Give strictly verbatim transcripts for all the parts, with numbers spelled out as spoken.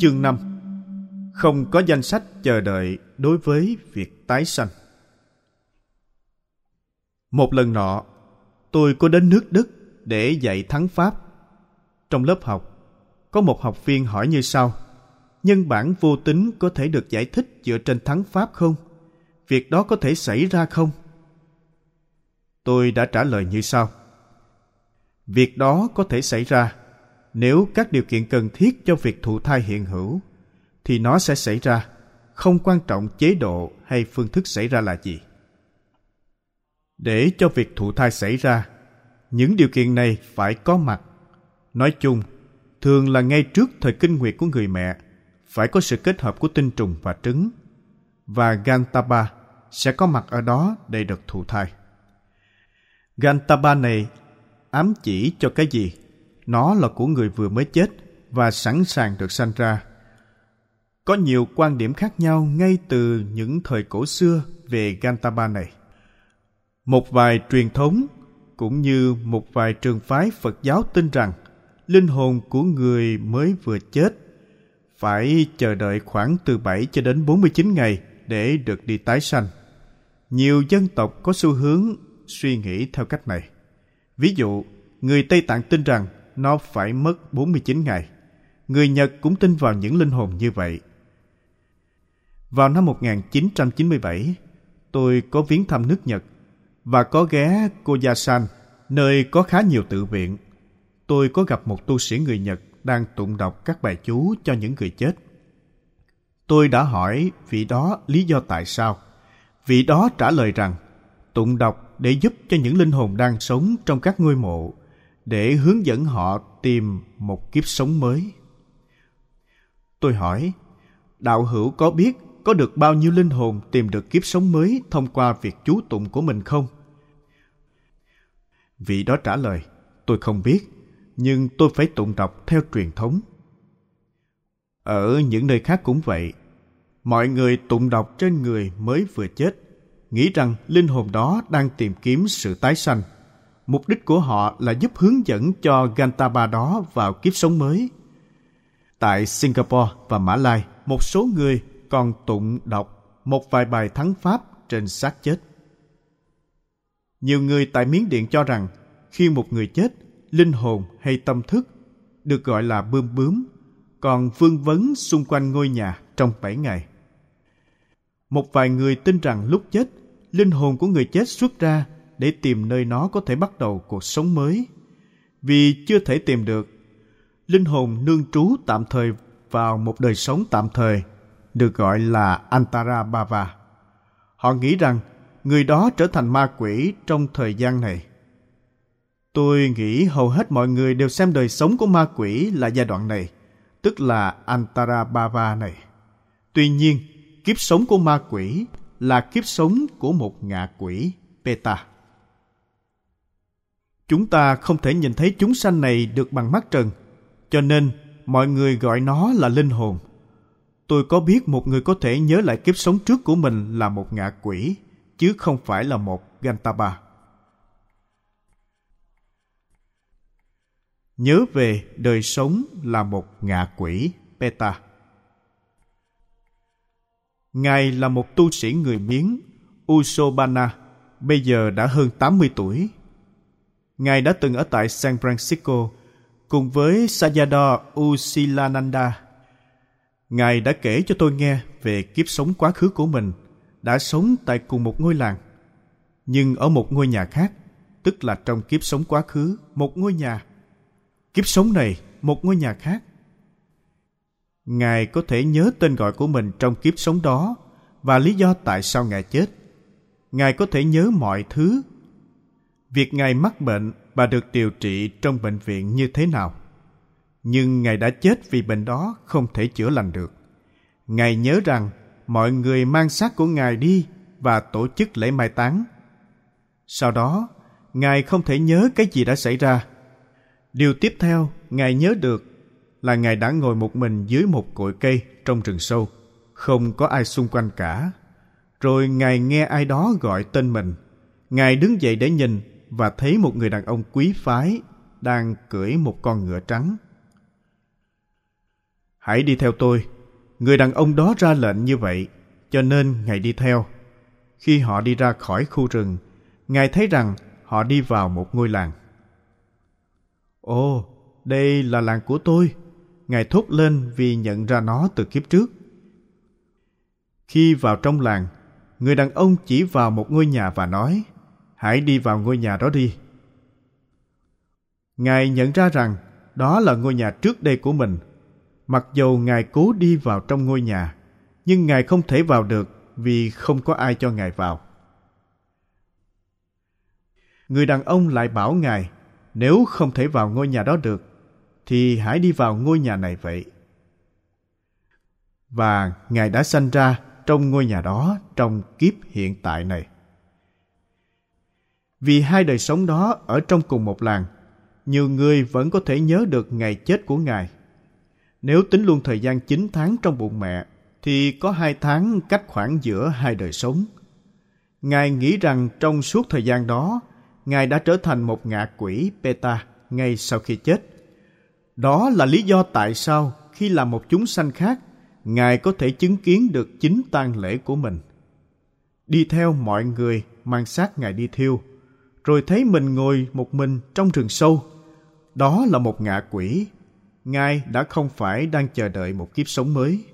Chương năm. Không có danh sách chờ đợi đối với việc tái sanh. Một lần nọ, tôi có đến nước Đức để dạy thắng Pháp. Trong lớp học, có một học viên hỏi như sau: nhân bản vô tính có thể được giải thích dựa trên thắng Pháp không? Việc đó có thể xảy ra không? Tôi đã trả lời như sau: việc đó có thể xảy ra nếu các điều kiện cần thiết cho việc thụ thai hiện hữu, thì nó sẽ xảy ra, không quan trọng chế độ hay phương thức xảy ra là gì. Để cho việc thụ thai xảy ra, những điều kiện này phải có mặt. Nói chung, thường là ngay trước thời kinh nguyệt của người mẹ, phải có sự kết hợp của tinh trùng và trứng, và Gantaba sẽ có mặt ở đó để được thụ thai. Gantaba này ám chỉ cho cái gì? Nó là của người vừa mới chết và sẵn sàng được sanh ra. Có nhiều quan điểm khác nhau ngay từ những thời cổ xưa về Gantaba này. Một vài truyền thống cũng như một vài trường phái Phật giáo tin rằng linh hồn của người mới vừa chết phải chờ đợi khoảng từ bảy cho đến bốn mươi chín ngày để được đi tái sanh. Nhiều dân tộc có xu hướng suy nghĩ theo cách này. Ví dụ, người Tây Tạng tin rằng nó phải mất bốn mươi chín ngày. Người Nhật cũng tin vào những linh hồn như vậy. Vào năm một nghìn chín trăm chín mươi bảy, tôi có viếng thăm nước Nhật và có ghé Koyasan, nơi có khá nhiều tự viện. Tôi có gặp một tu sĩ người Nhật đang tụng đọc các bài chú cho những người chết. Tôi đã hỏi vị đó lý do tại sao. Vị đó trả lời rằng tụng đọc để giúp cho những linh hồn đang sống trong các ngôi mộ, để hướng dẫn họ tìm một kiếp sống mới. Tôi hỏi, đạo hữu có biết có được bao nhiêu linh hồn tìm được kiếp sống mới thông qua việc chú tụng của mình không? Vị đó trả lời, tôi không biết, nhưng tôi phải tụng đọc theo truyền thống. Ở những nơi khác cũng vậy, mọi người tụng đọc trên người mới vừa chết, nghĩ rằng linh hồn đó đang tìm kiếm sự tái sanh. Mục đích của họ là giúp hướng dẫn cho Gantaba đó vào kiếp sống mới. Tại Singapore và Mã Lai, một số người còn tụng đọc một vài bài thắng Pháp trên xác chết. Nhiều người tại Miến Điện cho rằng khi một người chết, linh hồn hay tâm thức được gọi là bươm bướm, còn vương vấn xung quanh ngôi nhà trong bảy ngày. Một vài người tin rằng lúc chết, linh hồn của người chết xuất ra để tìm nơi nó có thể bắt đầu cuộc sống mới. Vì chưa thể tìm được, linh hồn nương trú tạm thời vào một đời sống tạm thời, được gọi là Antara Bhava. Họ nghĩ rằng người đó trở thành ma quỷ trong thời gian này. Tôi nghĩ hầu hết mọi người đều xem đời sống của ma quỷ là giai đoạn này, tức là Antara Bhava này. Tuy nhiên, kiếp sống của ma quỷ là kiếp sống của một ngạ quỷ, Peta. Chúng ta không thể nhìn thấy chúng sanh này được bằng mắt trần, cho nên mọi người gọi nó là linh hồn. Tôi có biết một người có thể nhớ lại kiếp sống trước của mình là một ngạ quỷ, chứ không phải là một Gantaba. Nhớ về đời sống là một ngạ quỷ, Peta. Ngài là một tu sĩ người Miến, Usobana, bây giờ đã hơn tám mươi tuổi. Ngài đã từng ở tại San Francisco cùng với Sayadaw U Silananda. Ngài đã kể cho tôi nghe về kiếp sống quá khứ của mình, đã sống tại cùng một ngôi làng, nhưng ở một ngôi nhà khác, tức là trong kiếp sống quá khứ, một ngôi nhà. Kiếp sống này, một ngôi nhà khác. Ngài có thể nhớ tên gọi của mình trong kiếp sống đó và lý do tại sao Ngài chết. Ngài có thể nhớ mọi thứ. Việc Ngài mắc bệnh và được điều trị trong bệnh viện như thế nào. Nhưng Ngài đã chết vì bệnh đó không thể chữa lành được. Ngài nhớ rằng mọi người mang xác của Ngài đi và tổ chức lễ mai táng. Sau đó, Ngài không thể nhớ cái gì đã xảy ra. Điều tiếp theo Ngài nhớ được là Ngài đã ngồi một mình dưới một cội cây trong rừng sâu, không có ai xung quanh cả. Rồi Ngài nghe ai đó gọi tên mình. Ngài đứng dậy để nhìn và thấy một người đàn ông quý phái đang cưỡi một con ngựa trắng. Hãy đi theo tôi. Người đàn ông đó ra lệnh như vậy, cho nên Ngài đi theo. Khi họ đi ra khỏi khu rừng, Ngài thấy rằng họ đi vào một ngôi làng. Ồ, đây là làng của tôi, Ngài thốt lên vì nhận ra nó từ kiếp trước. Khi vào trong làng, người đàn ông chỉ vào một ngôi nhà và nói, hãy đi vào ngôi nhà đó đi. Ngài nhận ra rằng đó là ngôi nhà trước đây của mình. Mặc dầu Ngài cố đi vào trong ngôi nhà, nhưng Ngài không thể vào được vì không có ai cho Ngài vào. Người đàn ông lại bảo Ngài, nếu không thể vào ngôi nhà đó được, thì hãy đi vào ngôi nhà này vậy. Và Ngài đã sanh ra trong ngôi nhà đó trong kiếp hiện tại này. Vì hai đời sống đó ở trong cùng một làng, nhiều người vẫn có thể nhớ được ngày chết của Ngài. Nếu tính luôn thời gian chín tháng trong bụng mẹ, thì có hai tháng cách khoảng giữa hai đời sống. Ngài nghĩ rằng trong suốt thời gian đó, Ngài đã trở thành một ngạ quỷ Peta ngay sau khi chết. Đó là lý do tại sao khi là một chúng sanh khác, Ngài có thể chứng kiến được chính tang lễ của mình. Đi theo mọi người mang xác Ngài đi thiêu, rồi thấy mình ngồi một mình trong rừng sâu. Đó là một ngạ quỷ. Ngài đã không phải đang chờ đợi một kiếp sống mới.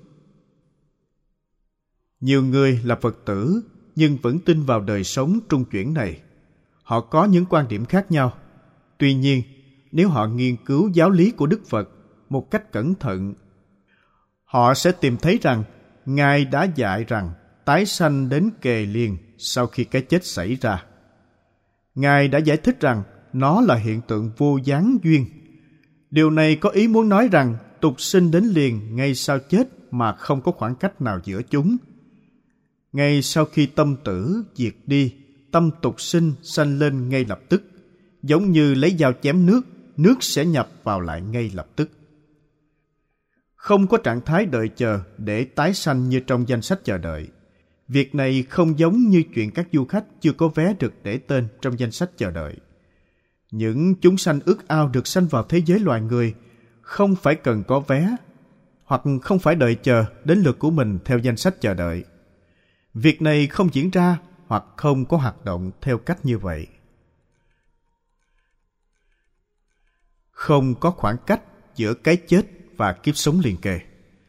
Nhiều người là Phật tử nhưng vẫn tin vào đời sống trung chuyển này. Họ có những quan điểm khác nhau. Tuy nhiên, nếu họ nghiên cứu giáo lý của Đức Phật một cách cẩn thận, họ sẽ tìm thấy rằng Ngài đã dạy rằng tái sanh đến kề liền sau khi cái chết xảy ra. Ngài đã giải thích rằng nó là hiện tượng vô gián duyên. Điều này có ý muốn nói rằng tục sinh đến liền ngay sau chết mà không có khoảng cách nào giữa chúng. Ngay sau khi tâm tử diệt đi, tâm tục sinh sanh lên ngay lập tức. Giống như lấy dao chém nước, nước sẽ nhập vào lại ngay lập tức. Không có trạng thái đợi chờ để tái sanh như trong danh sách chờ đợi. Việc này không giống như chuyện các du khách chưa có vé được để tên trong danh sách chờ đợi. Những chúng sanh ước ao được sanh vào thế giới loài người không phải cần có vé, hoặc không phải đợi chờ đến lượt của mình theo danh sách chờ đợi. Việc này không diễn ra hoặc không có hoạt động theo cách như vậy. Không có khoảng cách giữa cái chết và kiếp sống liền kề.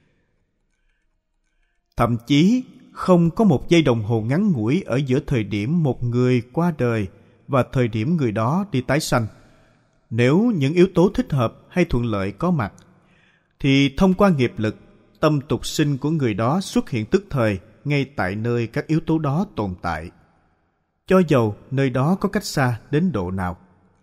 Thậm chí không có một giây đồng hồ ngắn ngủi ở giữa thời điểm một người qua đời và thời điểm người đó đi tái sanh. Nếu những yếu tố thích hợp hay thuận lợi có mặt, thì thông qua nghiệp lực, tâm tục sinh của người đó xuất hiện tức thời ngay tại nơi các yếu tố đó tồn tại, cho dầu nơi đó có cách xa đến độ nào.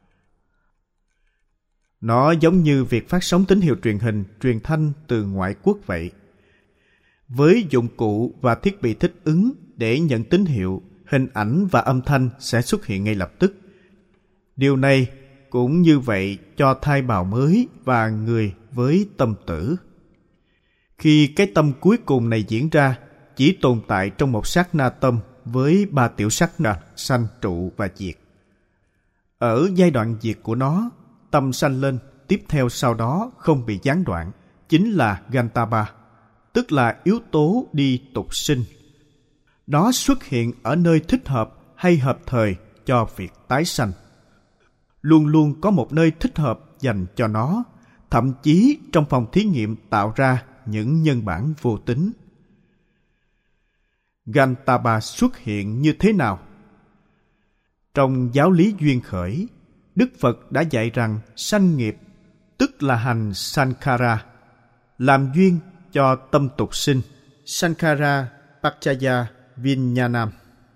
Nó giống như việc phát sóng tín hiệu truyền hình, truyền thanh từ ngoại quốc vậy. Với dụng cụ và thiết bị thích ứng để nhận tín hiệu, hình ảnh và âm thanh sẽ xuất hiện ngay lập tức. Điều này cũng như vậy cho thai bào mới và người với tâm tử. Khi cái tâm cuối cùng này diễn ra, chỉ tồn tại trong một sát na tâm với ba tiểu sát na sanh, trụ và diệt. Ở giai đoạn diệt của nó, tâm sanh lên, tiếp theo sau đó không bị gián đoạn, chính là Gantaba, tức là yếu tố đi tục sinh. Nó xuất hiện ở nơi thích hợp hay hợp thời cho việc tái sanh. Luôn luôn có một nơi thích hợp dành cho nó, thậm chí trong phòng thí nghiệm tạo ra những nhân bản vô tính. Gantaba xuất hiện như thế nào? Trong giáo lý duyên khởi, Đức Phật đã dạy rằng sanh nghiệp, tức là hành Sankhara, làm duyên cho tâm tục sinh, Sankhara Paccaya Viññānam.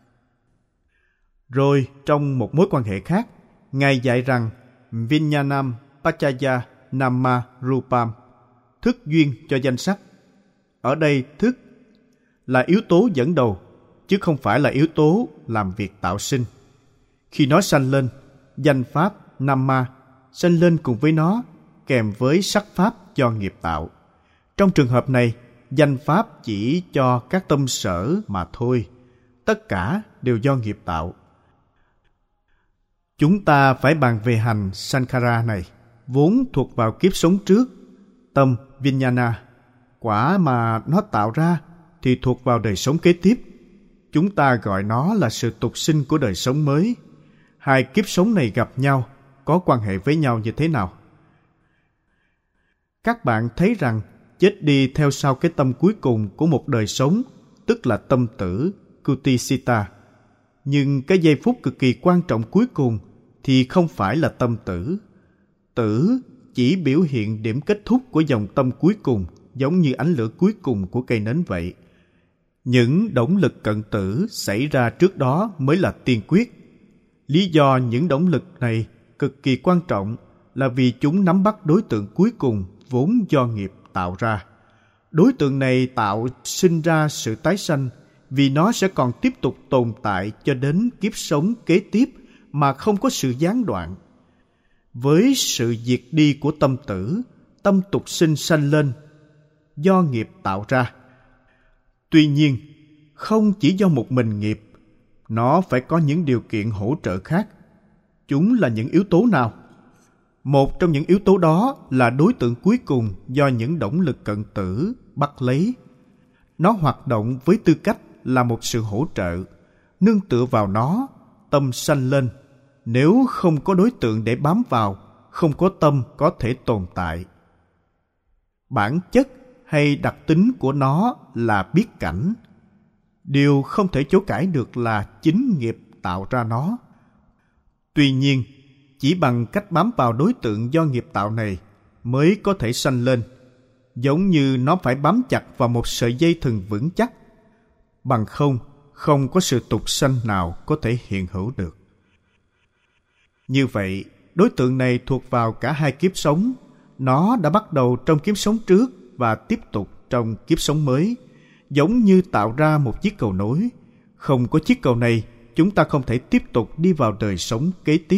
Rồi trong một mối quan hệ khác, Ngài dạy rằng Viññānam Paccaya Nama Rupam, thức duyên cho danh sắc. Ở đây thức là yếu tố dẫn đầu, chứ không phải là yếu tố làm việc tạo sinh. Khi nó sanh lên, danh pháp Nama sanh lên cùng với nó, kèm với sắc pháp do nghiệp tạo. Trong trường hợp này, danh pháp chỉ cho các tâm sở mà thôi. Tất cả đều do nghiệp tạo. Chúng ta phải bàn về hành Sankhara này, vốn thuộc vào kiếp sống trước, tâm Viññāna, Quả mà nó tạo ra thì thuộc vào đời sống kế tiếp. Chúng ta gọi nó là sự tục sinh của đời sống mới. Hai kiếp sống này gặp nhau, có quan hệ với nhau như thế nào? Các bạn thấy rằng chết đi theo sau cái tâm cuối cùng của một đời sống, tức là tâm tử, Kutisita. Nhưng cái giây phút cực kỳ quan trọng cuối cùng thì không phải là tâm tử. Tử chỉ biểu hiện điểm kết thúc của dòng tâm cuối cùng, giống như ánh lửa cuối cùng của cây nến vậy. Những động lực cận tử xảy ra trước đó mới là tiên quyết. Lý do những động lực này cực kỳ quan trọng là vì chúng nắm bắt đối tượng cuối cùng vốn do nghiệp tạo ra. Đối tượng này tạo sinh ra sự tái sanh vì nó sẽ còn tiếp tục tồn tại cho đến kiếp sống kế tiếp mà không có sự gián đoạn. Với sự diệt đi của tâm tử, tâm tục sinh sanh lên do nghiệp tạo ra. Tuy nhiên, không chỉ do một mình nghiệp, nó phải có những điều kiện hỗ trợ khác. Chúng là những yếu tố nào? Một trong những yếu tố đó là đối tượng cuối cùng do những động lực cận tử bắt lấy. Nó hoạt động với tư cách là một sự hỗ trợ. Nương tựa vào nó, tâm sanh lên. Nếu không có đối tượng để bám vào, không có tâm có thể tồn tại. Bản chất hay đặc tính của nó là biết cảnh. Điều không thể chối cãi được là chính nghiệp tạo ra nó. Tuy nhiên, chỉ bằng cách bám vào đối tượng do nghiệp tạo này mới có thể sanh lên, giống như nó phải bám chặt vào một sợi dây thừng vững chắc. Bằng không, không có sự tục sanh nào có thể hiện hữu được. Như vậy, đối tượng này thuộc vào cả hai kiếp sống. Nó đã bắt đầu trong kiếp sống trước và tiếp tục trong kiếp sống mới, giống như tạo ra một chiếc cầu nối. Không có chiếc cầu này, chúng ta không thể tiếp tục đi vào đời sống kế tiếp.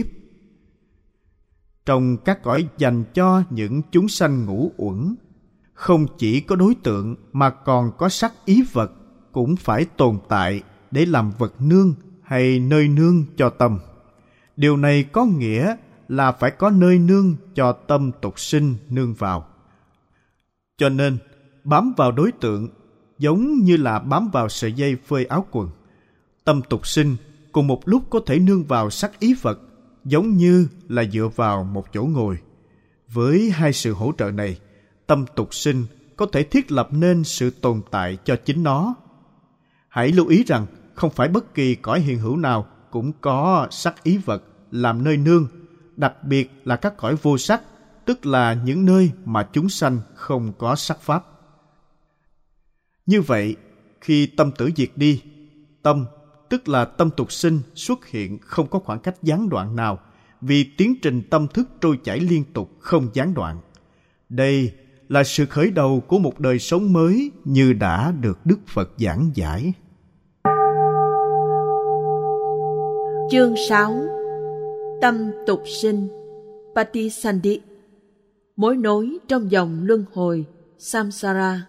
Trong các cõi dành cho những chúng sanh ngũ uẩn, không chỉ có đối tượng mà còn có sắc ý vật cũng phải tồn tại để làm vật nương hay nơi nương cho tâm. Điều này có nghĩa là phải có nơi nương cho tâm tục sinh nương vào. Cho nên, bám vào đối tượng giống như là bám vào sợi dây phơi áo quần. Tâm tục sinh cùng một lúc có thể nương vào sắc ý vật, giống như là dựa vào một chỗ ngồi. Với hai sự hỗ trợ này, tâm tục sinh có thể thiết lập nên sự tồn tại cho chính nó. Hãy lưu ý rằng không phải bất kỳ cõi hiện hữu nào cũng có sắc ý vật làm nơi nương, đặc biệt là các cõi vô sắc, tức là những nơi mà chúng sanh không có sắc pháp. Như vậy, khi tâm tử diệt đi, tâm, tức là tâm tục sinh xuất hiện không có khoảng cách gián đoạn nào, vì tiến trình tâm thức trôi chảy liên tục không gián đoạn. Đây là sự khởi đầu của một đời sống mới như đã được Đức Phật giảng giải. Chương sáu. Tâm tục sinh, Patisandhi, mối nối trong dòng luân hồi, Samsara.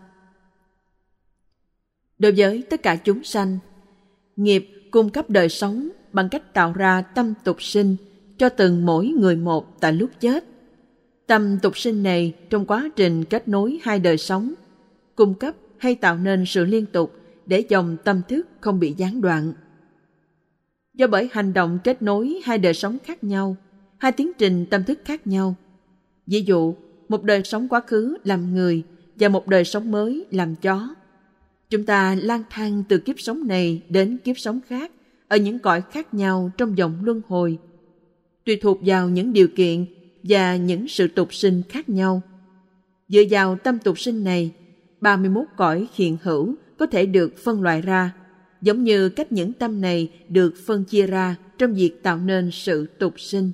Đối với tất cả chúng sanh, nghiệp cung cấp đời sống bằng cách tạo ra tâm tục sinh cho từng mỗi người một tại lúc chết. Tâm tục sinh này trong quá trình kết nối hai đời sống, cung cấp hay tạo nên sự liên tục để dòng tâm thức không bị gián đoạn. Do bởi hành động kết nối hai đời sống khác nhau, hai tiến trình tâm thức khác nhau. Ví dụ, một đời sống quá khứ làm người và một đời sống mới làm chó. Chúng ta lang thang từ kiếp sống này đến kiếp sống khác ở những cõi khác nhau trong dòng luân hồi, tùy thuộc vào những điều kiện và những sự tục sinh khác nhau. Dựa vào tâm tục sinh này, ba mươi mốt cõi hiện hữu có thể được phân loại ra, giống như cách những tâm này được phân chia ra trong việc tạo nên sự tục sinh.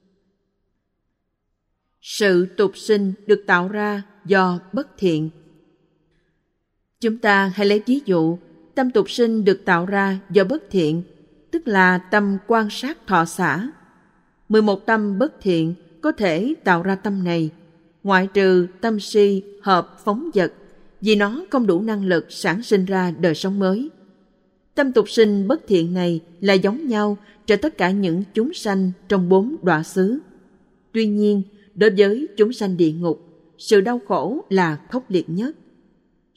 Sự tục sinh được tạo ra do bất thiện. Chúng ta hãy lấy ví dụ, tâm tục sinh được tạo ra do bất thiện, tức là tâm quan sát thọ xả. mười một tâm bất thiện có thể tạo ra tâm này, ngoại trừ tâm si hợp phóng dật, vì nó không đủ năng lực sản sinh ra đời sống mới. Tâm tục sinh bất thiện này là giống nhau cho tất cả những chúng sanh trong bốn đọa xứ. Tuy nhiên, đối với chúng sanh địa ngục, sự đau khổ là khốc liệt nhất.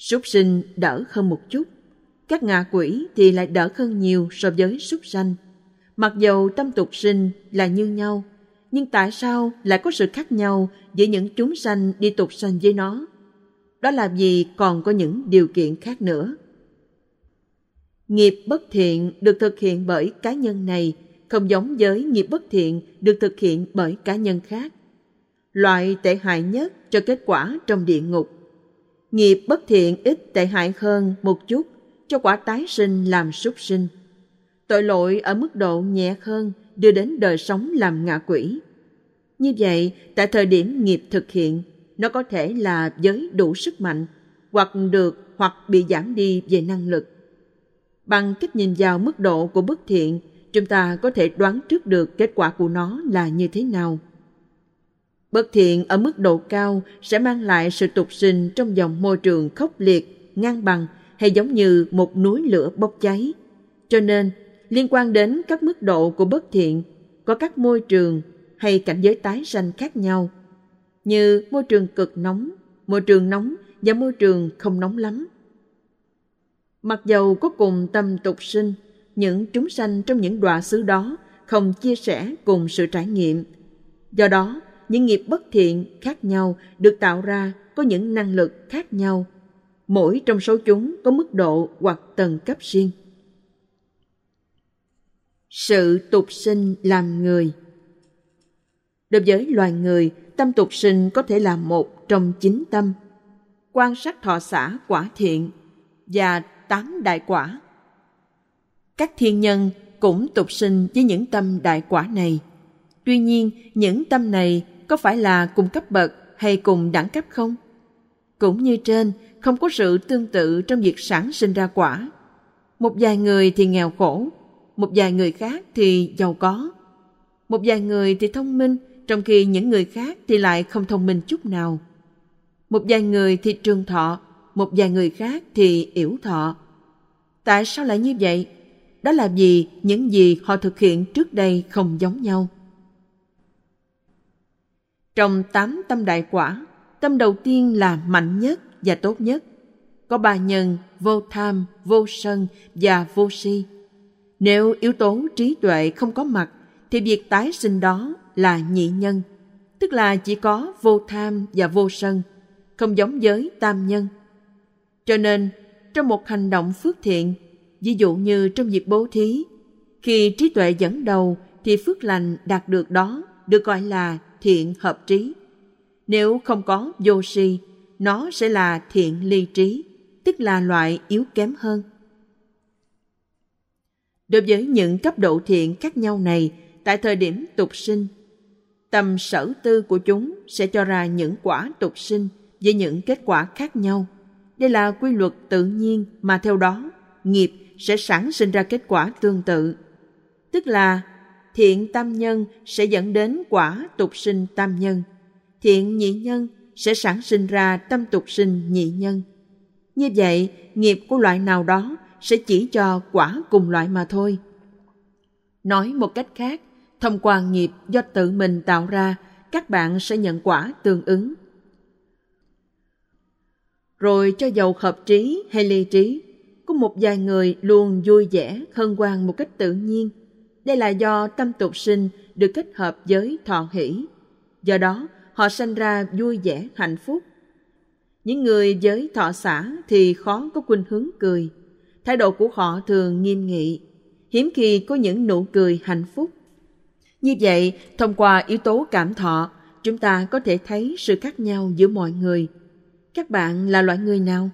Súc sinh đỡ hơn một chút, các ngạ quỷ thì lại đỡ hơn nhiều so với súc sanh. Mặc dầu tâm tục sinh là như nhau, nhưng tại sao lại có sự khác nhau giữa những chúng sanh đi tục sanh với nó? Đó là vì còn có những điều kiện khác nữa. Nghiệp bất thiện được thực hiện bởi cá nhân này không giống với nghiệp bất thiện được thực hiện bởi cá nhân khác. Loại tệ hại nhất cho kết quả trong địa ngục. Nghiệp bất thiện ít tệ hại hơn một chút cho quả tái sinh làm súc sinh. Tội lỗi ở mức độ nhẹ hơn đưa đến đời sống làm ngạ quỷ. Như vậy, tại thời điểm nghiệp thực hiện, nó có thể là với đủ sức mạnh, hoặc được hoặc bị giảm đi về năng lực. Bằng cách nhìn vào mức độ của bất thiện, chúng ta có thể đoán trước được kết quả của nó là như thế nào. Bất thiện ở mức độ cao sẽ mang lại sự tục sinh trong dòng môi trường khốc liệt, ngang bằng hay giống như một núi lửa bốc cháy. Cho nên, liên quan đến các mức độ của bất thiện, có các môi trường hay cảnh giới tái sanh khác nhau, như môi trường cực nóng, môi trường nóng và môi trường không nóng lắm. Mặc dầu có cùng tâm tục sinh, những chúng sanh trong những đọa xứ đó không chia sẻ cùng sự trải nghiệm. Do đó, những nghiệp bất thiện khác nhau được tạo ra có những năng lực khác nhau. Mỗi trong số chúng có mức độ hoặc tầng cấp riêng. Sự tục sinh làm người. Đối với loài người, tâm tục sinh có thể là một trong chín tâm: quan sát thọ xả quả thiện và tám đại quả. Các thiên nhân cũng tục sinh với những tâm đại quả này. Tuy nhiên, những tâm này có phải là cùng cấp bậc hay cùng đẳng cấp không? Cũng như trên, không có sự tương tự trong việc sản sinh ra quả. Một vài người thì nghèo khổ, một vài người khác thì giàu có. Một vài người thì thông minh, trong khi những người khác thì lại không thông minh chút nào. Một vài người thì trường thọ, một vài người khác thì yểu thọ. Tại sao lại như vậy? Đó là vì những gì họ thực hiện trước đây không giống nhau. Trong tám tâm đại quả, tâm đầu tiên là mạnh nhất và tốt nhất. Có ba nhân: vô tham, vô sân và vô si. Nếu yếu tố trí tuệ không có mặt, thì việc tái sinh đó là nhị nhân, tức là chỉ có vô tham và vô sân, không giống với tam nhân. Cho nên, trong một hành động phước thiện, ví dụ như trong việc bố thí, khi trí tuệ dẫn đầu thì phước lành đạt được đó được gọi là thiện hợp trí. Nếu không có vô si, nó sẽ là thiện ly trí, tức là loại yếu kém hơn. Đối với những cấp độ thiện khác nhau này, tại thời điểm tục sinh, tâm sở tư của chúng sẽ cho ra những quả tục sinh với những kết quả khác nhau. Đây là quy luật tự nhiên mà theo đó, nghiệp sẽ sản sinh ra kết quả tương tự. Tức là thiện tam nhân sẽ dẫn đến quả tục sinh tam nhân, thiện nhị nhân sẽ sản sinh ra tâm tục sinh nhị nhân. Như vậy, nghiệp của loại nào đó sẽ chỉ cho quả cùng loại mà thôi. Nói một cách khác, thông qua nghiệp do tự mình tạo ra, các bạn sẽ nhận quả tương ứng. Rồi cho dầu hợp trí hay ly trí, có một vài người luôn vui vẻ hân hoan một cách tự nhiên. Đây là do tâm tục sinh được kết hợp với thọ hỷ. Do đó, họ sanh ra vui vẻ hạnh phúc. Những người với thọ xả thì khó có khuynh hướng cười. Thái độ của họ thường nghiêm nghị, hiếm khi có những nụ cười hạnh phúc. Như vậy, thông qua yếu tố cảm thọ, chúng ta có thể thấy sự khác nhau giữa mọi người. Các bạn là loại người nào?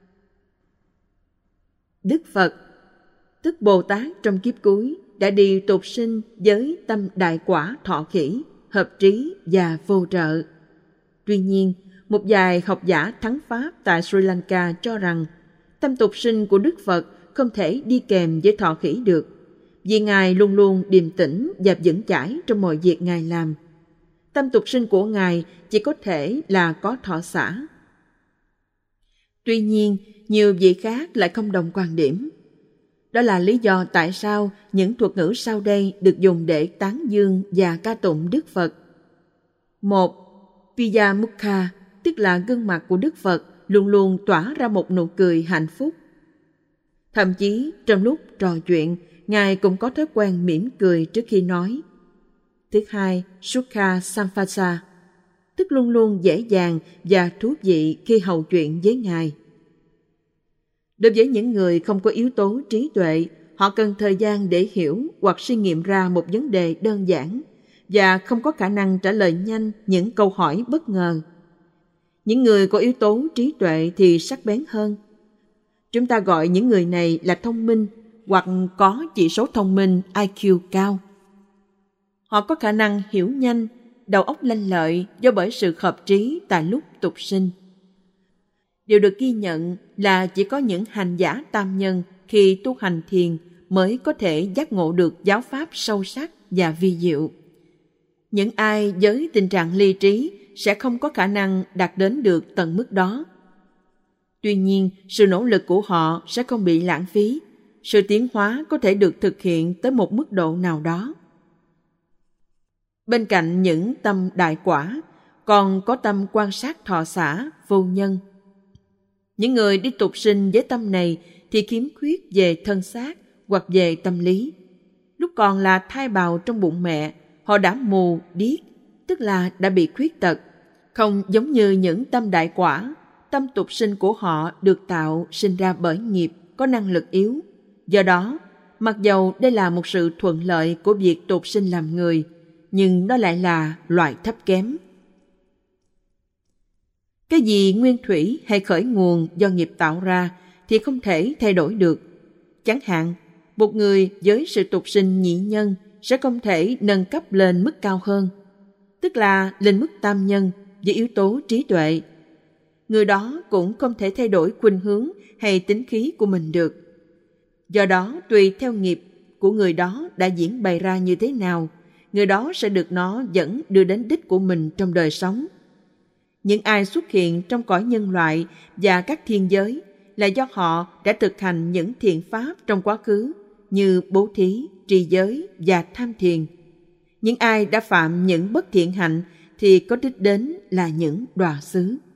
Đức Phật, tức Bồ Tát trong kiếp cuối, đã đi tục sinh với tâm đại quả thọ khỉ, hợp trí và vô trợ. Tuy nhiên, một vài học giả thắng Pháp tại Sri Lanka cho rằng tâm tục sinh của Đức Phật không thể đi kèm với thọ khỉ được, vì Ngài luôn luôn điềm tĩnh và vững chãi trong mọi việc Ngài làm. Tâm tục sinh của Ngài chỉ có thể là có thọ xả. Tuy nhiên, nhiều vị khác lại không đồng quan điểm. Đó là lý do tại sao những thuật ngữ sau đây được dùng để tán dương và ca tụng Đức Phật. Một, Piyamukha, tức là gương mặt của Đức Phật luôn luôn tỏa ra một nụ cười hạnh phúc. Thậm chí trong lúc trò chuyện, Ngài cũng có thói quen mỉm cười trước khi nói. Thứ hai, Sukha Samphasa, tức luôn luôn dễ dàng và thú vị khi hầu chuyện với Ngài. Đối với những người không có yếu tố trí tuệ, họ cần thời gian để hiểu hoặc suy nghiệm ra một vấn đề đơn giản và không có khả năng trả lời nhanh những câu hỏi bất ngờ. Những người có yếu tố trí tuệ thì sắc bén hơn. Chúng ta gọi những người này là thông minh hoặc có chỉ số thông minh I Q cao. Họ có khả năng hiểu nhanh, đầu óc lanh lợi do bởi sự hợp trí tại lúc tục sinh. Điều được ghi nhận là chỉ có những hành giả tam nhân khi tu hành thiền mới có thể giác ngộ được giáo pháp sâu sắc và vi diệu. Những ai với tình trạng ly trí sẽ không có khả năng đạt đến được tận mức đó. Tuy nhiên, sự nỗ lực của họ sẽ không bị lãng phí. Sự tiến hóa có thể được thực hiện tới một mức độ nào đó. Bên cạnh những tâm đại quả, còn có tâm quan sát thọ xả, vô nhân. Những người đi tục sinh với tâm này thì khiếm khuyết về thân xác hoặc về tâm lý. Lúc còn là thai bào trong bụng mẹ, họ đã mù, điếc, tức là đã bị khuyết tật. Không giống như những tâm đại quả, tâm tục sinh của họ được tạo sinh ra bởi nghiệp, có năng lực yếu. Do đó, mặc dầu đây là một sự thuận lợi của việc tục sinh làm người, nhưng nó lại là loại thấp kém. Cái gì nguyên thủy hay khởi nguồn do nghiệp tạo ra thì không thể thay đổi được. Chẳng hạn, một người với sự tục sinh nhị nhân sẽ không thể nâng cấp lên mức cao hơn, tức là lên mức tam nhân với yếu tố trí tuệ. Người đó cũng không thể thay đổi khuynh hướng hay tính khí của mình được. Do đó, tùy theo nghiệp của người đó đã diễn bày ra như thế nào, người đó sẽ được nó dẫn đưa đến đích của mình trong đời sống. Những ai xuất hiện trong cõi nhân loại và các thiên giới là do họ đã thực hành những thiện pháp trong quá khứ như bố thí, trì giới và tham thiền. Những ai đã phạm những bất thiện hạnh thì có đích đến là những đọa xứ.